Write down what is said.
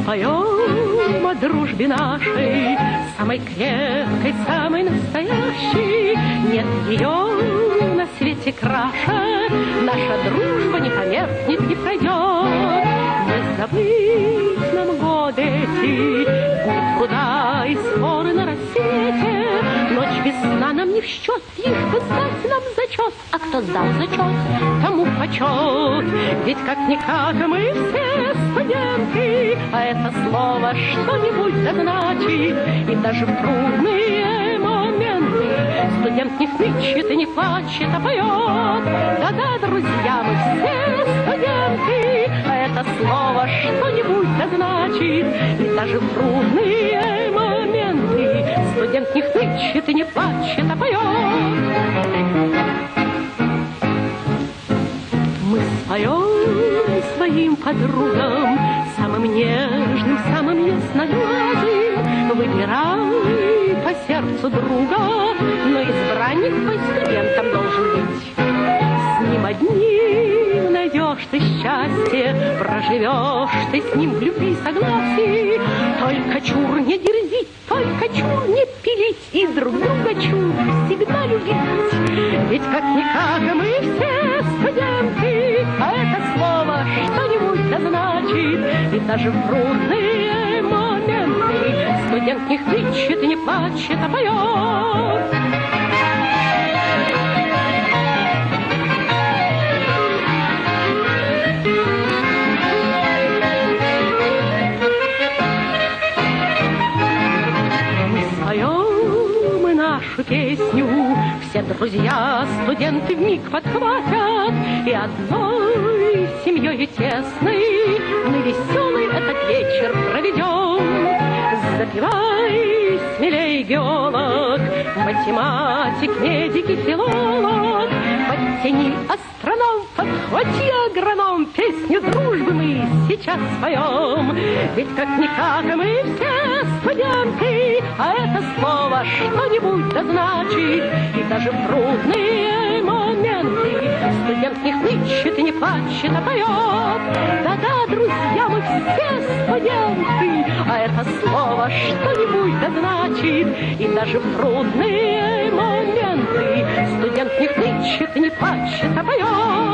споем о дружбе нашей, самой крепкой, самой настоящей. Нет ее на свете краше, наша дружба не померкнет, не пройдет. Не забыть нам годы эти, дни труда и ссоры на рассвете. Ночь весна нам не в счет, лишь бы сдать нам зачет. А кто сдал зачет, тому почет. Ведь как-никак мы все студенты, а это слово что-нибудь да значит. И даже в трудные моменты студент не хнычет и не плачет, а поет. Да-да, друзья, мы все студенты, а это слово что-нибудь да значит. И даже в трудные моменты студент не хнычет и не плачет, а поет. Мы споем своим подругам, самым нежным, самым ясноглазым. Выбирай по сердцу друга, но избранник твой студентом должен быть. С ним одним найдешь ты счастье, проживешь ты с ним в любви и согласии. Только чур не дерзить, только чур не пилить, и друг друга чур всегда любить. Ведь как-никак мы все студенты, а это слово что-нибудь да значит. И даже в трудные моменты студент не хнычет и не плачет, а поет. Нашу песню все друзья, студенты вмиг подхватят, и одной семьей тесной мы веселый этот вечер проведем. Запевай смелей, геолог, математик, медик и филолог, подтяни астроном, подхвати агроном, песню дружбы мы сейчас споем. Ведь как-никак мы все студенты, а это слово что-нибудь да значит. И даже в трудные моменты студент не хнычет и не плачет, а поет. Да-да, друзья, мы все студенты, а это слово что-нибудь да значит. И даже в трудные моменты студент не хнычет и не плачет, а поет.